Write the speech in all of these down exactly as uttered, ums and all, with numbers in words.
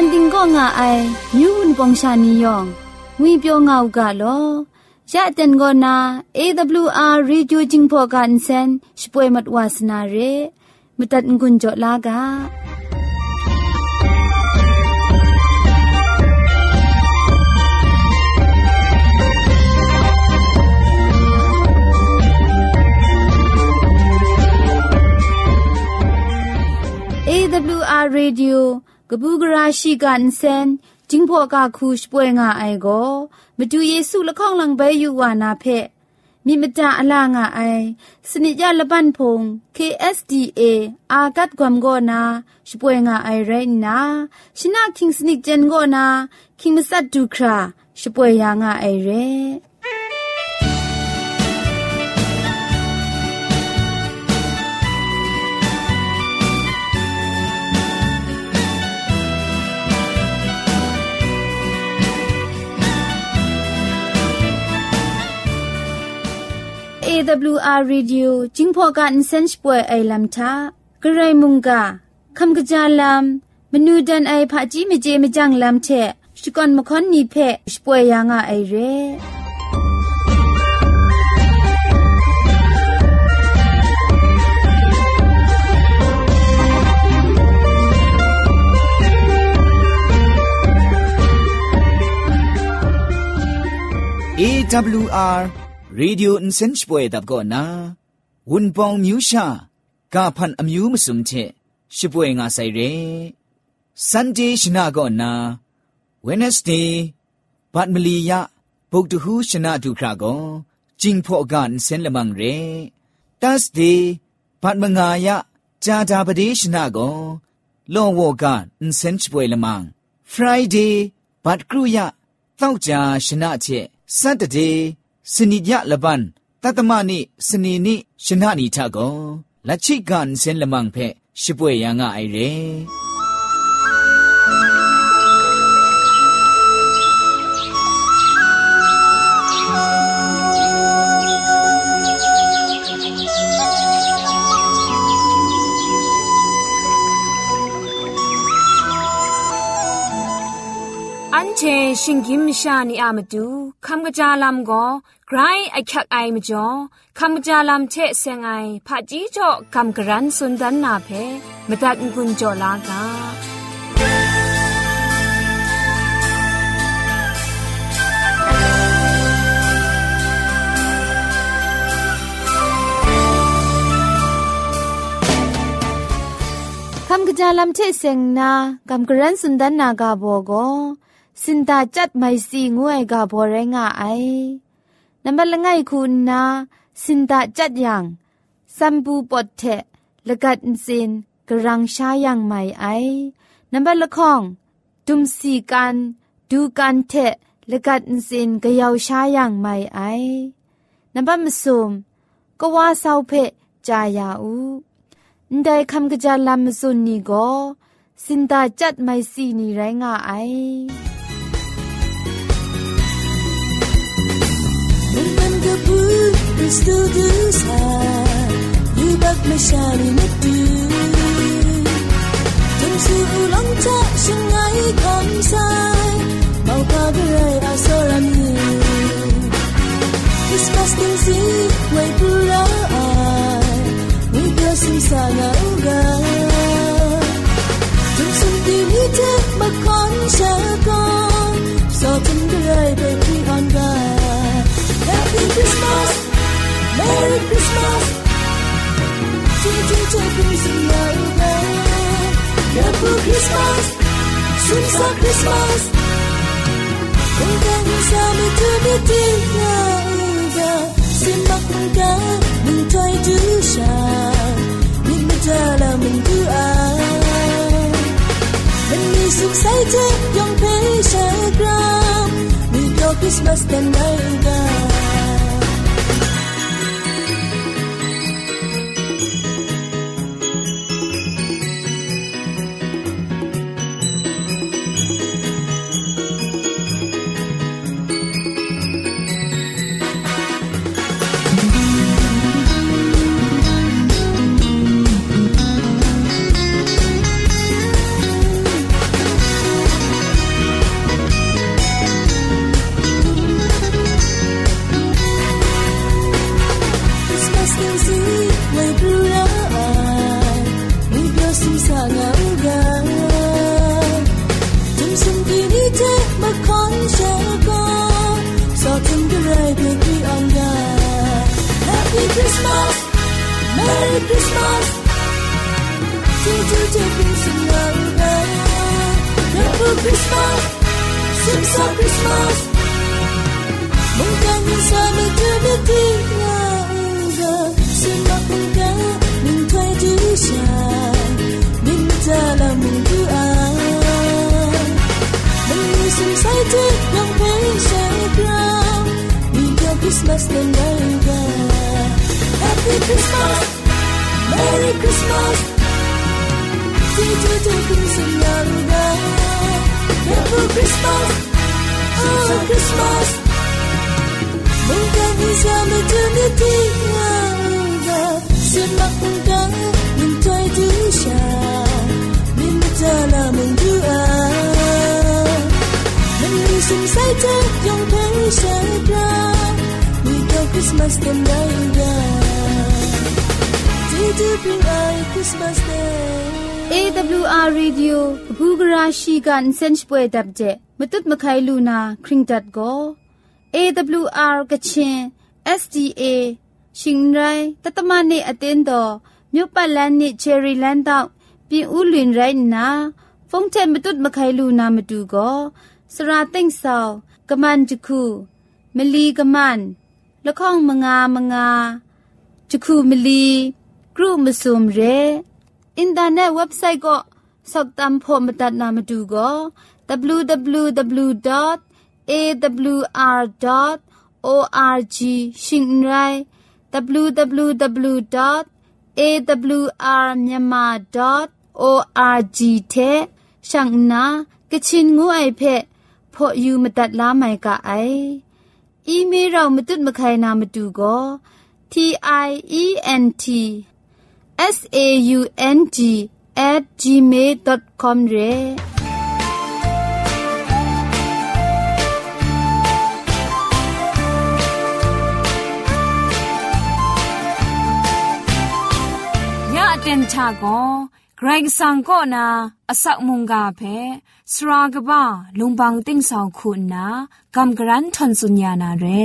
ดิงก็ง่าไอมิวนปองชานียองงุยเปียวง่าวกะลอยะเต็นก็นา เอ ดับเบิลยู อาร์ Radio Jingpo kan sen shpoi mat wasna re mutat ngun jo la gaเอ ดับเบิลยู อาร์ Radio กบูกราชิกันเซนจิงพอกาคูชป่วยงาไอโกมาดูเยซูละข้องลังใบอยู่วานาเพมีมจาอลางาไอสนิยาละบันพง เค เอส ดี เอ อากัดกวมโกนาชป่วยงาไอเรนนาชนะคิงสนิกเจนโกนาคิงมัสัดดูคราชป่วยยางาไอเรเอ ดับเบิลยู อาร์ Radio จิงพอกันเซนช์ป่วยไอลัมทากระไรมุงกาคำกระจาลัมมนูดันไอผาจีเมเจมจังลัมเทชุกอนมคอนนีเพชป่วยยางาไอเรเอ ดับเบิลยู อาร์Radio Insench Boy Dab Go Na Wun Pong Myu Sha Ka Phan Amyu Musum The Shipwe Nga Sai Re Sunday Shna Go Na Wednesday Bat Mali Ya Bokdu Hu Shna Du Kra Go Jing Pho Gan Sen Lamang Re Thursday Bat Manga Ya Ja Da Bade Shna Go Lo Wo Gan Insench Boy Lamang Friday Bat Kru Ya Thau Ja Shna The Saturdayสนิยะละบันตัตมะนิสนีนิชนะนิทะโกละชิกันเซนละมังเพชิป่วยยางะไอเรอันเชชิงกิมชานีอามาดูคำกระจาลำก็ไกรไอคักไอมจ่อคำกระจาลำเชเซงไอผาจีจ่อคำกระรันสุนดันนาเพมตัดกุญจ่อลากาคำกระจาลำเชเซงนาคำกระรันสุนดันนากาโบโกสินตาจัดไม่สีงวยกาโบเรงาไอนับละไงคุณนาสินตาจัดยังสัมบูปดเทละกัดสินกรังชายังไม่ไอนับละข้องดุมสีกันดูกันเทละกัดสินกยาวชายังไม่ไอนับมสุมก็ว่าเศร้าเพจายาอูได้คำกระจาลำสุนนี่ก็สินตาจัดไม่สีนี่ไรงาไอKristu dusa Yubak masyari matu Jumsu ulang tak sungai kamsai Mau kagerai asorami Christmas tingsi Wai pura ai Wibia simsanya uga Jumsu dini tek makon syakon Sotum gerai baby on God Happy Christmas Merry Christmas Ching ching ching Christmas Happy Christmas Sumsa Christmas Kung kang sami tuniti na uga Simak muda Mung toy du siya Min madala mung duan Mani suksay te Yung pay siya gram Mito Christmas dan na uga Merry Christmas Jeju Jeju Singaruga Happy Christmas Simsa Christmas Mungkin sama jumiti Ngauga Simak mungka Mungkai jusha Minta mungkua Menyusun saja yang bersyagra Hingga Christmas dan Naga Happy Christmas Merry Christmas Jeju Jeju Singaruga Happy Christmas Oh Christmas Mungkin bersama jumiti Ngauga Simak mungka Mintai jusha Minta mungkua Menyusun saja yang bersyagra Hingga Christmas dan Naga Jeju bring I Christmas Day A W R Radio กูกราชีกันเซนช่วยดับเจมตุดมะไคลูนาคริงดัดโก A W R กะชิน S D A ชิงไรตัตมะเนอเตนโดမြို့ပတ်လန်းနစ်ချယ်ရီလန်းတောက်ပြင်ဦးလွင်ရိုင်းနာဖုန်တဲ့မတုတ်မခိုင်လူနာမတူကိုစရာသိမ့်ဆောင်ကမန်တခုမလီကမန်လခေါင်မငါမငါတခုမလီกรุมซุมเรอินเทอร์เน็ตเว็บไซต์ก็สอบตามพอมตัดนามาดูก็ ดับเบิลยู ดับเบิลยู ดับเบิลยู ดอท เอ ดับเบิลยู อาร์ ดอท โอ อาร์ จี ชิงไร ดับเบิลยู ดับเบิลยู ดับเบิลยู ดอท เอ ดับเบิลยู อาร์ มyanmar ดอท โอ อาร์ จี เทช่างนากะชินงูไอเพพออยู่มาตัดลาไม่กะไออีเมลเรามาตุดมาใครนามาดูก็ T I E N T S A U N G at gmail dot com เรยะเต็นชาโกไกรกสังก็นาอสักมุงกาเพสรากบ้าลุงบังติ้งสาวคุณนากำกรันทนสุญญานาเร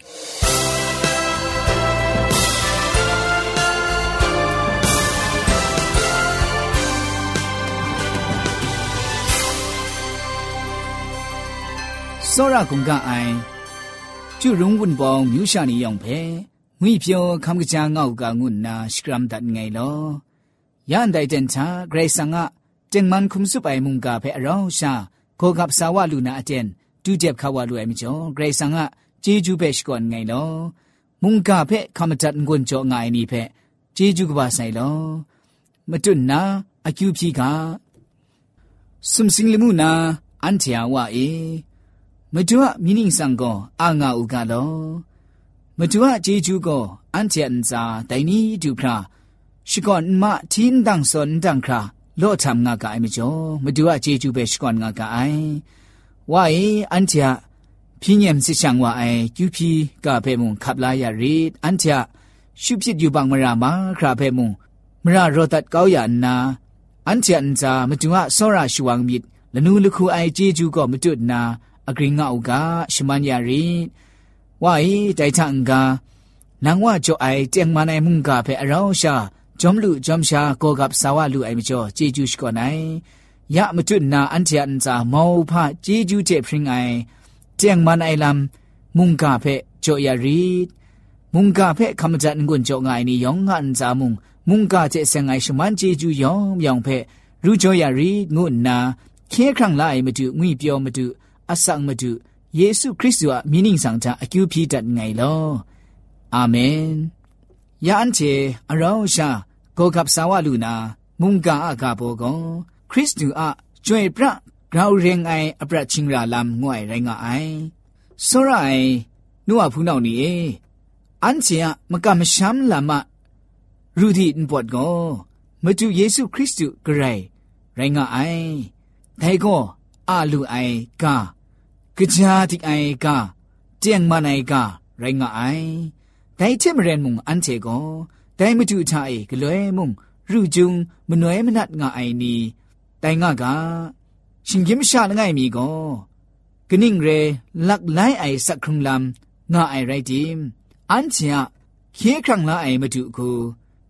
စောရကုံကအိုင်ကျုရုံဝန်ပေါမြူရှာနေယောင်ဖဲငွေပြောခမ်ကကြာငေါကငုနာစကရမ်ဒတ်ငိုင်လောယန်ဒိုင်တန်ချာဂရေဆန်ငါတင်မန်ခုံစုပိုင်မုန်ကဖဲအရောင်းရှာကိုကပ်ဆာဝလူနာအတန်ဒူတက်ခဝလူအမီကျော်ဂရေဆန်ငါဂျေဂျူပဲရှကွန်ငိုင်လောမုန်ကဖဲခမ်ဒတ်ငွန်ကျော်ငိုင်နီဖဲဂျေဂျူကပါဆိုင်လောမတွနာအကျူဖြီကစုံစင်းလမှုနာအန်တီယာဝအေမတူအမီနင်းဆန်ကိုအာငါဥကလောမတူအဂျေဂျူကိုအန်ချန်စာတိုင်နီဒူဖရာရှိကွန်မတင်းဒန်းစွန်ဒန်းခရာလောထမ်ငါကအိုင်မကျော်မတူအဂျေဂျူပဲရှိကွန်ငါကအိုင်ဝိုင်အန်ချာပြင်းညမ်စစ်ချန်ဝအိုင်ကျူပီကဖဲမုန်ခပ်လာရရီအန်ချာရှုဖြစ်ယူပန်မရာမာခရာဖဲမုန်မရာရောတတ်ကောက်ရနာအန်ချန်စာမတူအစောရရှူဝမ်မြစ်လနူလခုအိုင်ဂျေဂျူကိုမတူနာအဂရင်းငါဥကရှမန်ယာရီဝိုင်တိုင်ချန်ကနန်ဝါချိုအိုင်တຽງမနိုင်မုန်ကဖဲအရောင်းရှာဂျုံလူဂျုံရှာကိုကပ်ဆာဝလူအိုင်မကျော်ဂျေဂျူးရှကောနိုင်ယမတွနာအန်တီယန်စာမောဖဂျေဂျူးတဲ့ဖရင်အိုင်တៀងမနိုင်လမ်မုန်ကဖဲချိုယာရီမုန်ကဖဲခမဂျန်ငွန်ချိုငိုင်နီယောင်ငန်စာမုန်မုန်ကတဲ့ဆန်ငိုင်ရှမန်ဂျေဂျူးယောင်ယောင်ဖဲရူချိုယာရီငုနာခဲခန့်လိုက်မတူငွေပြောမတူအဆောင်မတူယေရှုခရစ်တုအမီနင်းဆောင်တာအကျူဖြီတတ်ငိုင်လောအာမင်ယန်ချေအရောင်းရှာကိုကပ်ဆာဝလူနာမုန်ကာအကဘောကောခရစ်တုအကျွေပြဂရောင်းရင်အိုင်အပရချင်းရာလမ်ငွိုင်ရိုင်းငါအိုင်စောရိုင်နုအဖူးနောက်နီအန်ချေမကမရှမ်လာမရူဒီန်ပတ်ကောမတူယေရှုခရစ်တုဂရိုင်ရိုင်းငါအိုင်ဒိုင်ကောอาลูไอกากะจาติไอกาเจียงมาไอกาไรงะไอไดเทมเรนมุงอันเจโกไดมะตุทาเอกะลวยมุงรูจุงมะนวยมะนัดงะไอนีไดงะกาชิงกิมชาละไงมีโกกะนิ่งเรลักไลไอสักครุงลำงะไอไรดิมอันเจอะเคครั้งละไอมะตุคู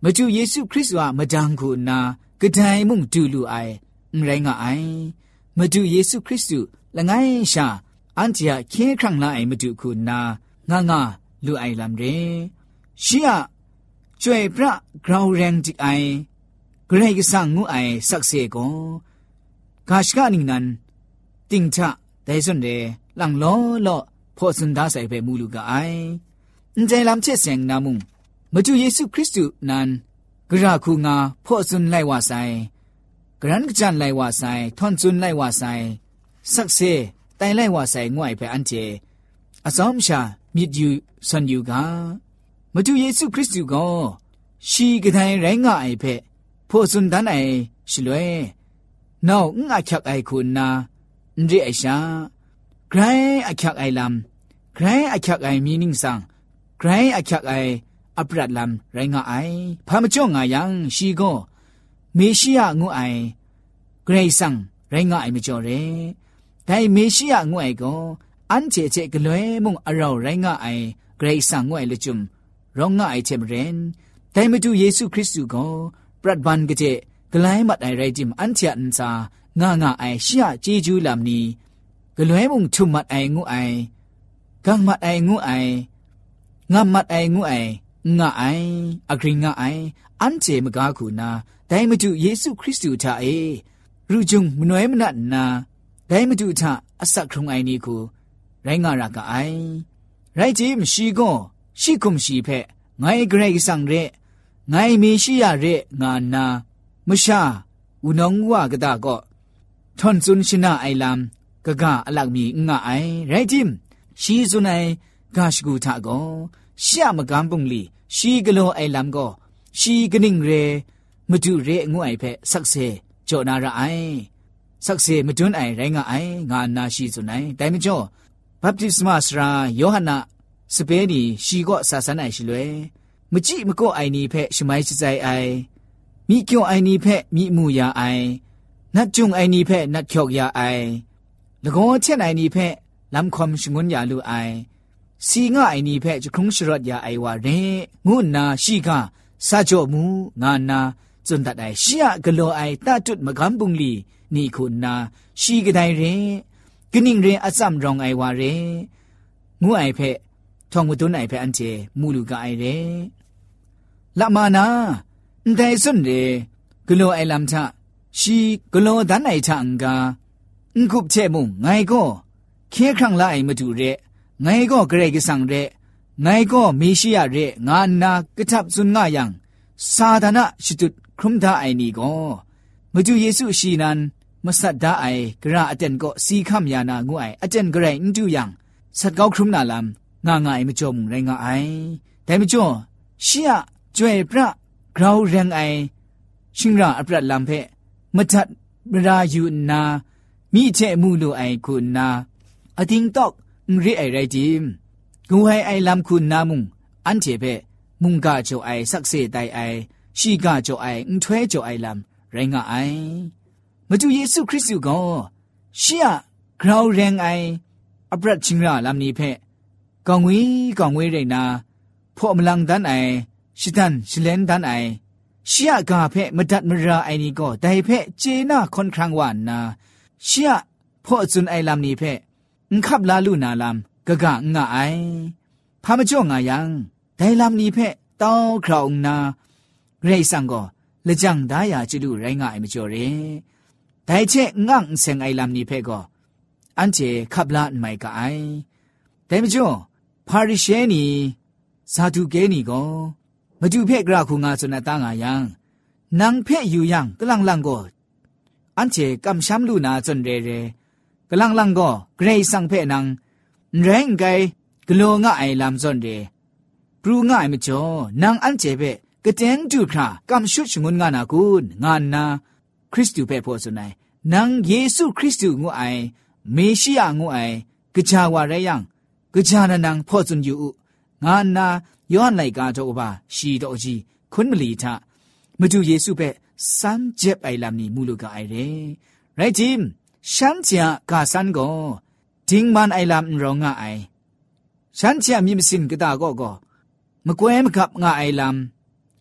มาจูเยซูคริสต์ว่ามาดังคูนากระไดมุ่งดูลูไอไรงาไอมาจูเยซูคริสต์ละไงชาอันเจียเคครั้งละไอมาดูคูนางางาลูไอลำเรชียจวยพระกราวแรงจิกไอกระไรก็สั่งงูไอสักเสกกาชกานิงนันติงชะแต่ส่วนเดหลังล้อล้อพอสุนดาใส่ไปมูลูกไอใจลำเชเสงนามุงมาจูเยซูคริสต์นั้นกระคูงาพอสุนไลวาไซกรันกจันไลวาไซทอนสุนไลวาไซสักเสไตไลวาไซงวยไปอันเจอาซอมชามิดยูสันยูกามาจูเยซูคริสต์ก็ชีกระไดแรงง่ายเพพอสุนดันไอชลวยน้าวงาคักไอคุณนาเรียไอชาใครไอคักไอลำใครไอคักไอมีนิ่งสังใครไอคักไออัปรัดลำแรงง่ายพามจ่องงายังชีก็เมชิยางูไอใครสังแรงง่ายไม่จ่อเรแต่เมชิยางูไอก็อันเจเจกลวยมุงอเราแรงง่ายใครสังงูไอละจุมร้องง่ายเทมเรนแต่มาดูเยซูคริสต์ก็ปรัดบันกเจกลายมัดไอไรจิมอันเทียนซางางาไอเชียจีจูลำนี้กลวยมุงชุมมัดไองูไอกังมัดไองูไองามมัดไองูไองาไออกริงงาไออันเจมกาคูนาแต่มาดูเยซูคริสต์ท่าเอรู้จงมนวยมนัดนาแต่มาดูท่าอสักครุงไอนี้คูไรงารากไอไรจิมชีโกชีคุมชีเพไงเกรกสังเรไงมีชียาเรงานามชาอุนงวากะตาก็ทอนซุนชนะไอลำกะกะอลักมีงะไอไรจิมชีซุนไอกาชกูทาก็เสียมกำปุงลีชีกะโลไอลำก็ชีกะนิงเรมจุเรงวยเพสักเซโจนาระไอสักเซมจุนไอไรงะไองานาชีซุนไอแต่มจ่อบัพติศมาสราโยฮันนาสเปนีชีก็ศาสนาชิลเวมจิมก็ไอนี้เพชมัยใจไอมีเกี่ยวไอนี้เพมีมูยาไอนัดจุงไอนี้เพนัดเขียวยาไอแล้วก็เช่นไอนี้เพลำคอมชงวนยาลูไอสีง่าไอนี้เพจะคงชรดยาไอวาเรงุนนาชีกาซาโจมูงานนาจนตัดไอเชียกโลไอตาจุดมะกำบุงลีนี่คุณนาชีกไดเรกนิ่งเรอซัมรองไอวาเรงูไอเพทองมุตุนไอเพอันเจมูลูกาไอเรละมานาแต่สุนเรกโลไอลำทะชีกโลดันไอทางกาคุบเชมุงไงก็เคครั้งละไอมาดูเรไงก็เกรกสังเรไงก็มีชียเรงานนากระทับสุนง่ายังซาดานะชิตุดครุมทาไอนี่ก็มาดูเยซูชีนันมาสัตดาไอกระอาเจนก็สีคำยานางูไออาเจนกระไรอินดูยังสัตเกาครุมนาลำงางไอมาจมไรงาไอแต่ไม่จ่อเชียจวยพระกราวแรงไอชิงราอัปรัดลำเพมาทัดราอยู่นามีเจมูลูไอคุณนาอทิงตอกรีไอไรจิมกูให้ไอลำคุณนามุงอันเจเพมุงกาโจไอสักเสไตไอชีกาโจไออุ้งถ้วยโจไอลำไรงาไอมาดูเยซูคริสต์ก็เชียกราวแรงไออัปรัดชิงราลำนี้เพกองวิกองวิเรนาพอมลังดันไอชิดันชิเลนดันไอเชียกาเพมดัดมราไอนี้ก็แต่เพเจน่าค่อนครั้งหวานนาเชียพอจุนไอลำนี้เพงขับลาลูนาลำกะกะงะไอพามจ่องายังแต่ลำนี้เพต้าคราวนาเรซังก็ละจังดายาจิลูไรงะไอมจ่อเรแต่เชงังเซงไอลำนี้เพก็อันเจขับลาไม่กะไอแต่มจ่อพาริเชนีซาดูเกนีก็มาดูเพกราคุงาสุนัตางายังนางเพอยู่ยังกลังลังก็อันเจกำช้ำลูนาจนเรเรกลังลังก็เกรซังเพนังแรงไกกลัวง่ายลำจนเรปรูง่ายไม่จ่อนางอันเจเพกเจงดูครากำชุดชงุนงานากุนงานนาคริสตูเพพอสุนัยนางเยซูคริสตูงูไอเมชิยางูไอกะจาวาไรยังกะจานานังพอจุนอยู่งานนาย้อนไหลกาโตอบาชีโตจีคุณมลีทะมาดูเยซูเปสันเจ็บไอลำนี้มูลูกาไอเรไรจิมฉันจะกาสันก็ทิ้งมันไอลำรองงาไอฉันจะมีมสินกระตาก็ก็มะกวยมะกับงาไอลำ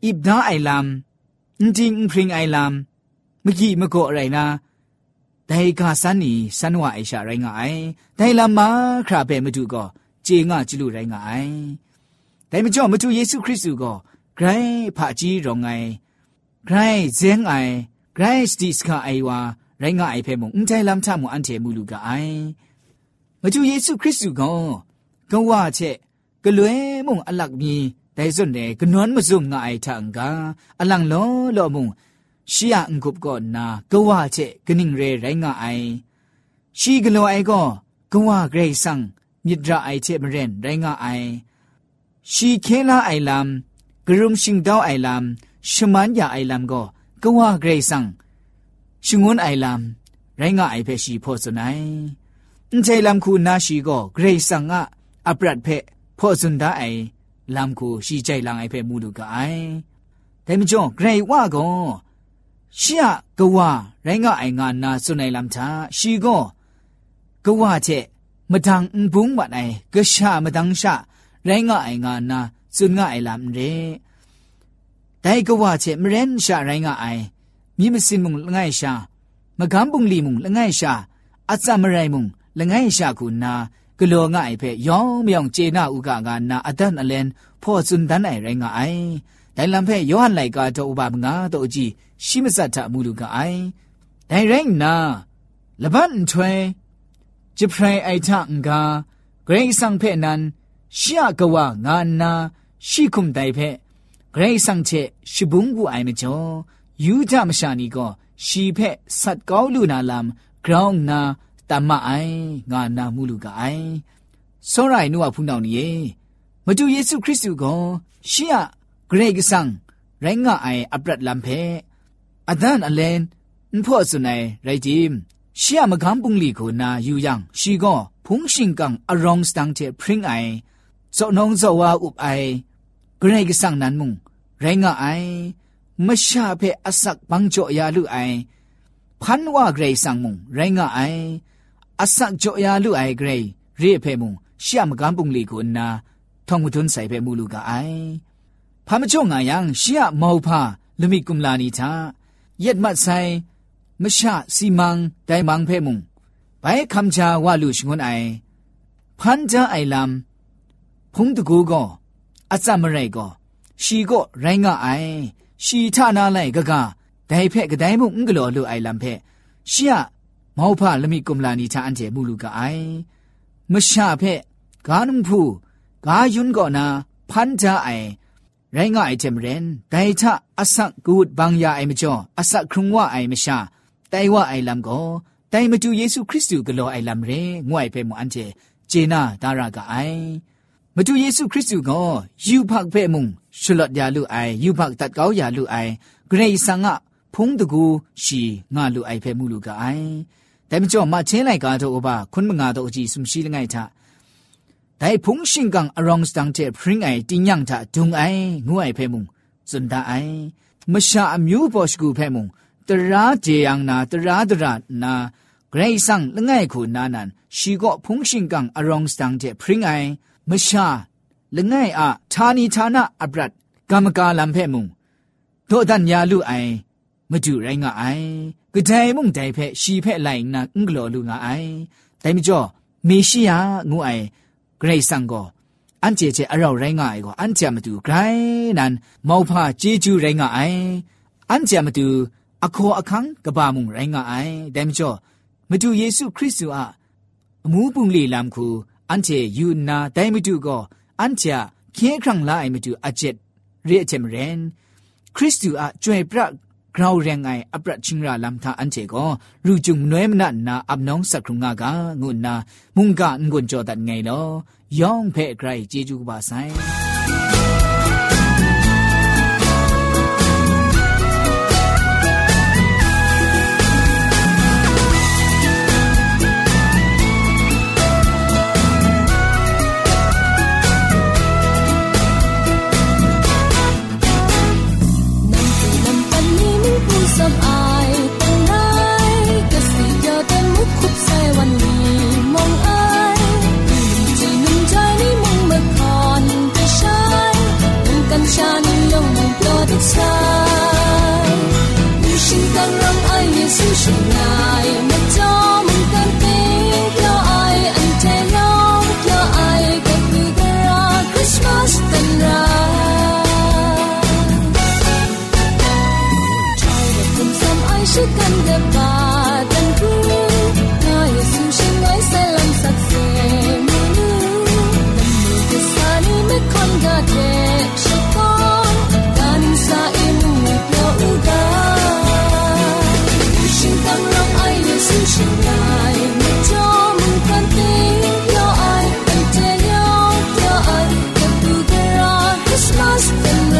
อิบดาไอลำจริงพริงไอลำเมื่อกี้เมื่อก่ออะไรนะแต่กาสันนี่สันว่าไอชาไรงาไอแต่ลำมาคราเปมาดูก็เจงาจิลุไรงาไอแต่ไม่จ่อมาดูเยซูคริสต์ก็ใครพระจีรองไงใครเจงไอใครสติสกาไอว่าไรงาไอเพ่มงใจลำท่ามุอันเทมูลูกาไอมาดูเยซูคริสต์ก็ก็ว่าเชก็เลยมงอลักมีแต่ส่วนใหญ่ก็นอนมาซุ่มงาไอทางกาอลังล้อล้อมงชียงกุบก่อนนาก็ว่าเจก็นิ่งเรไรงาไอชีก็ล้อไอก็ก็ว่าเกรซังมิตรไอเจมเรนไรงาไอชีเคลาไอลำกรุมชิงดาวไอลำชมันยาไอลำก็ก็ว่าเกรซังชงวนไอลำไรงาไอเพชีพอสนัยใจลำคูนาชีก็เกรซังอะอัปรัดเพพอสุนดาไอลำคูชีใจลังไอเพมูดูกาไอแต่ไม่จงเกรว่าก็ชียก็ว่าไรงาไองานนาสุนัยลำชาชีก็ก็ว่าเจมาทางบุ้งบัดไอก็ชามาทางชาไรงาไองานนาสุนงาไอลำเรแต่ก็ว่าเจมเรนชาไรงาไอมีมสินมุงละไงชามากำบุงลีมุงละไงชาอาจามไรมุงละไงชาคุณนากลัวง่ายเพยยองไม่ยองเจน่าอุกางานนาอัดันอเลนพ่อสุนดันไอไรงาไอแต่ลำเพยย้อนไหลกาโตอุบาบงาโตจีชิมสัตถะมูลูกาไอแต่แรงนาละบันถวยจะพรายไอทังกาเกรงสังเพนันชียกว่างานนาชีคุมไดเพเกรงสังเชชิบุงกูไอเมจอยูจามชานีก็ชีเพสัตเกาลูนาลำกรองนาตามมาไองานนามูลูกาไอสรายนัวพูนดาวนี้มาดูเยซูคริสต์ก็ชียเกรงสังไรงาไออัปรัดลำเพอดันอเลนพ่อสุนัยไรจิมเชียมกำปุงลีโกนาอยู่ยังชีก็พุงชิงกังอรองสตังเทพริงไอสนองสวาอุบไอเกรงสังนั้นมุงไรงาไอมชาเพอสักบังโจยาลุไอพันว่าเกรสังมุงไรงาไออสักโจยาลุไอเกรเรียเพมุงเชียมกำปุงลีโกนาทองมุทุนใส่เพมูลูกาไอพามจ่งายังเชียมาวพาลุมิกุมลานิทาเย็ดมัดใส่มชาสีมังได้มังเพมุงไปคำจาวาลุชงวนไอพันจาไอลำพงตะกูก็อาจามไรก็ชีก็ไรงาไอชีท่านาไลกะกะได้เพกะได้มุงกะโลลุไอลำเพเชียมาวพาลุมิกุมลานิทาอันเจมูลูกาไอมชาเพกานุพูกายุนก็นาพันจาไอไรงาไอเจมเรนแต่ถ้าอสักกูดบางยาไอมจ่ออสักครุงว่าไอมชาแต่ว่าไอลำก็แต่มาดูเยซูคริสต์ก็รอไอลำเรงวยไปหมดอันเจเจน่าดารากาไอมาดูเยซูคริสต์ก็ยูพักเปมุงชลดยาลุไอยูพักตัดเกายาลุไอเกรย์สังะพงตะกูชีงาลุไอเพมูลูกาไอแต่มาจ่อมาเชนไลกาโตอบาคนมงาโตจีสุมชีลไงท่าแต่พงชิงกังอรองสตังเทพริงไอติงยังท่าดุงไองวยเพมุงสุนดาไอมชาอมิวปอชกูเพมุงตราเจยังนาตราตรานาเกรซังละไงคูนานันชีก็พงชิงกังอรองสตังเทพริงไอมชาละไงอะทานีทานะอับรัดกรรมกาลัมเพมุงโตดันยาลุไอมาดูไรงาไอกระไดมุงไดเพชีเพไหลนาอุงกลอลุงาไอแต่ไม่จ่อเมชิยางูไอเกรซังก็อันเจเจอเราไรงาไอก็อันเจมาดูไกรนันมาวพาเจจูไรงาไออันเจมาดูอโคอคังกบามุงไรงาไอแต่ไม่จ่อมาดูเยซูคริสต์อะมูปุงลีลำคูอันเจยูนาแต่ไม่ดูก็อันเจเคียครั้งละไอมาดูอาเจตเรียเจมเรนคริสต์อะจวยพระกราวแรงไออัปรัชิงราลำทาอันเจก็รูจุงน้อยมนันนาอับน้องสักครุงากางุนนามุงกางุนจอดันไงลอยองเพไกรเจจูบาไซวันนี้มองอายจีนุ่มใจนี่มึงมาคอนแต่ฉั的菜，无心当让爱耶稣醒来，那叫梦干冰要爱安泰要要爱个不得啊 Christmas 等来，拆了风三爱是干的吧等不，那耶稣醒来塞浪撒塞木路，等你的撒你没看个的是光，干撒一木标乌干，无心当让爱耶稣醒来，那叫梦干冰要爱安泰要要爱个不得啊 Christmas 等来。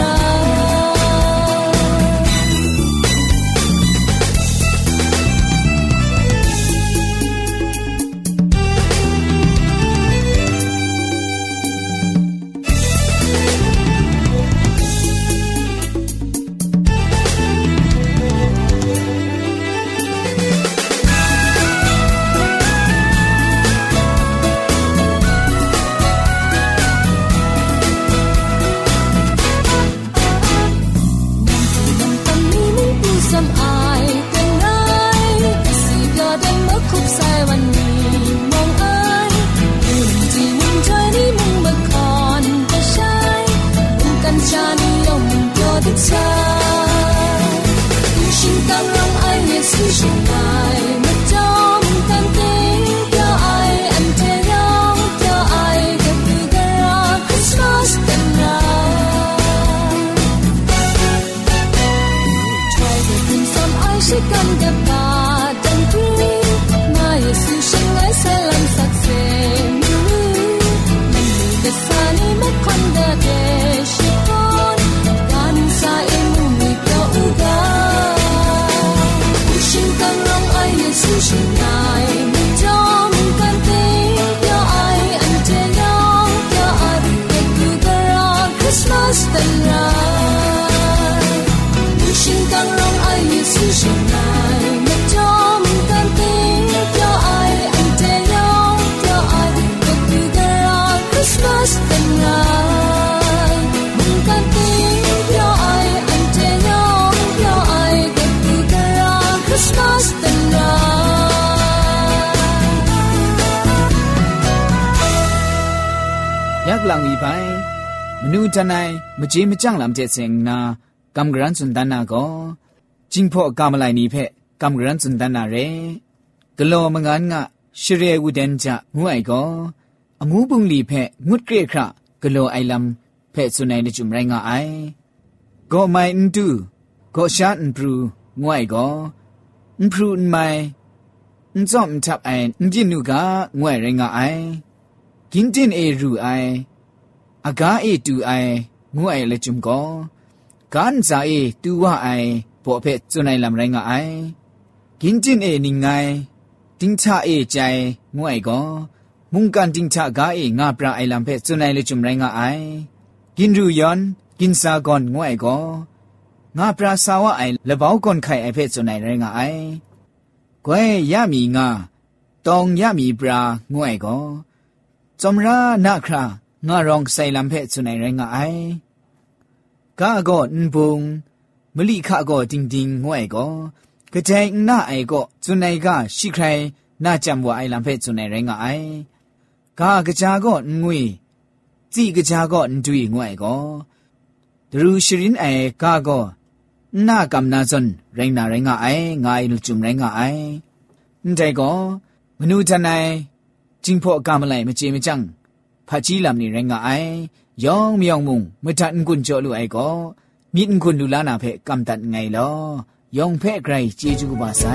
ยักหลังวีไปมนูจันไนมเจมจังลำเจเซงนากำกรันสุนตันนาก็จิงพ่อกำไลนี้เพกำกรันสุนตันนาเรกะโลมงานงะชเรวุเดนจะงวยก็อมูบุงลีเพงุดเกรคระกะโลไอลำเพสุนัยนจุมไรงะไอก็ไม่อินดูก็ชาอินปรูงวยก็อินปรูอินไม่อินจอมทับไออินจินูกะงวยไรงะไอกินจินเอรูไออากาเอตูไองูไอละจุมก็การซาเอตูว่าไอปอเพจุนัยลำไรงะไอกินจินเอนิงไงติงชาเอใจงูไอก็มุงกันติงชากาเองาปราไอลำเพจุนัยละจุมไรงะไอกินรูยอนกินซากอนงูไอก็งาปราสาวะไอละบ่าวก่อนไข่ไอเพจุนัยไรงะไอกวยยะมีงาตองยะมีปรางูไอก็จอมรานาครางารองไซลัมเพสุนัยไรงะไอกาก็นบุงมะลิคะก็ติงติงงวยก็กะใจนาไอก็สุนัยกะชิใครน่าจำว่าไอลัมเพสุนัยไรงะไอกากะจาก็งวยจีกะจาก็นดุยงวยก็ดรูชรินไอกาก็น่ากำนาซนไรงนาไรงะไองายลุจุมไรงะไอนั่นใจก็มนุษย์จันไอจิงพ่อกามะไลมะเจมจังพะจีลำนี่แรงะไอยองมยองมุงมะทันกุนจ่อลุไอก็มีนกุนลุลานาเพกำตัดไงลอยองเพไกรเจจูกบาไซ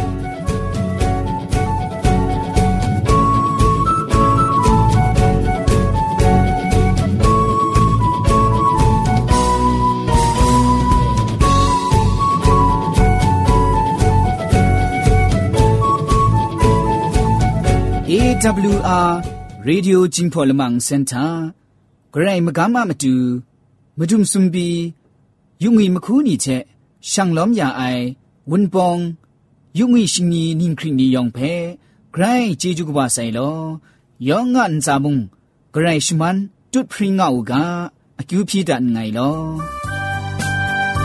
เอ ดับเบิลยู อาร์ Radio จิงพอลมังเซ็นเตอร์ไกรมกามามาดูมาดุมซุมบียุงอีมคูนี่เชช่างล้อมยาไอวุนปองยุงอีชิงนีนิงครินียองเพไกรเจจูกบาไซโลยองงานซาบุงไกรชมันจุดพริงเอากาอคิวพีดันไงลอ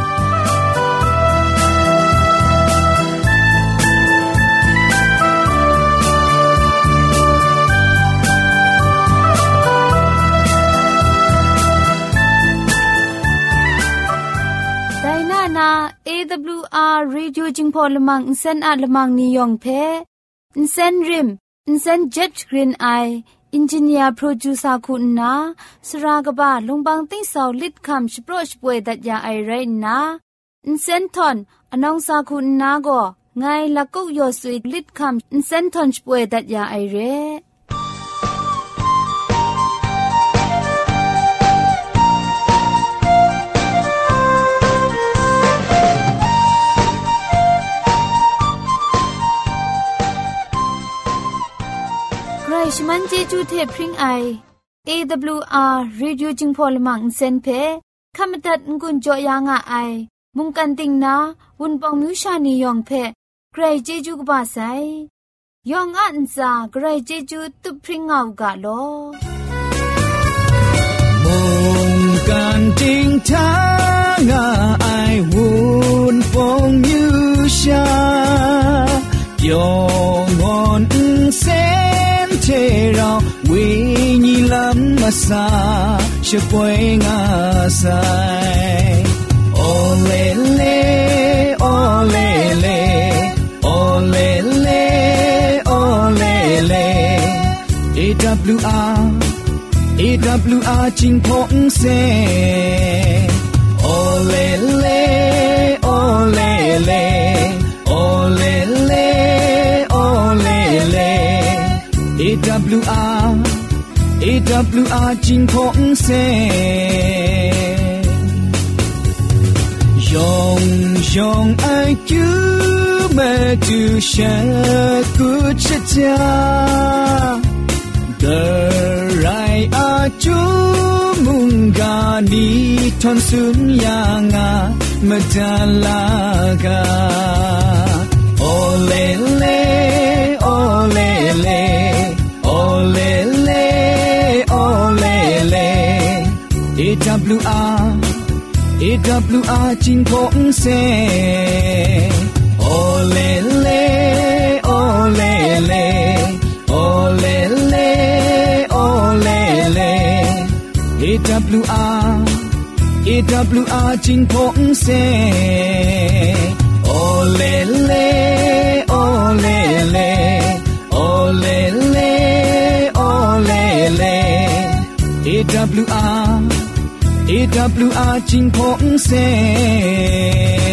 เอ ดับเบิลยู อาร์ Radio จิงพอลมังอินเซนอาลมังนิยองเพอินเซนริมอินเซนเจ็ดกรีนไออินจิเนียร์โปรดิวเซอร์คุณนาสรากบะลงบางติ้งสาวลิดคำสโปรชป่วยดัดยาไอไรนะอินเซนทอนอนองซาคุณนาก็ไงลักกุยอสุยลิดคำอินเซนทอนป่วยดัดยาไอเรใครชมันเจจูเทพริงไอ เอ ดับเบิลยู อาร์ Radio จิงพอลมังเซนเพขมตัดงุนจอยางอไอมุงกันติงนาวุนปองมิวชานียองเพใครเจจูกบาไซยองอันซาใครเจจูตุพริงเอากาโลมุงกันติงทางไอวุนปองมิวชายองอนเซเทเราวิญิลัมมาซาช่วยงาไซโอเลเลโอเลเลโอเลเลโอเลเล เอ ดับเบิลยู อาร์ เอ ดับเบิลยู อาร์ จิงพงเซโอเลเลโอเลเลโอเลเลโอเลเลเอ ดับเบิลยู อาร์ เอ ดับเบิลยู อาร์ จิงพงเซยองยองไอคิวเมตุเชกุชะจาเดรายอาจูมุงกานีทอนสุนยางามะดาลากาโอเลเลโอเลเลโอเลเลโอเลเล เอ ดับเบิลยู อาร์ เอ ดับเบิลยู อาร์ จิงพงเซโอเลเลโอเลเลโอเลเลโอเลเล เอ ดับเบิลยู อาร์ เอ ดับเบิลยู อาร์ จิงพงเซโอเลเลโอเลเลโอเลเลโอเลเล เอ ดับเบิลยู อาร์ เอ ดับเบิลยู อาร์ จิงพงเซ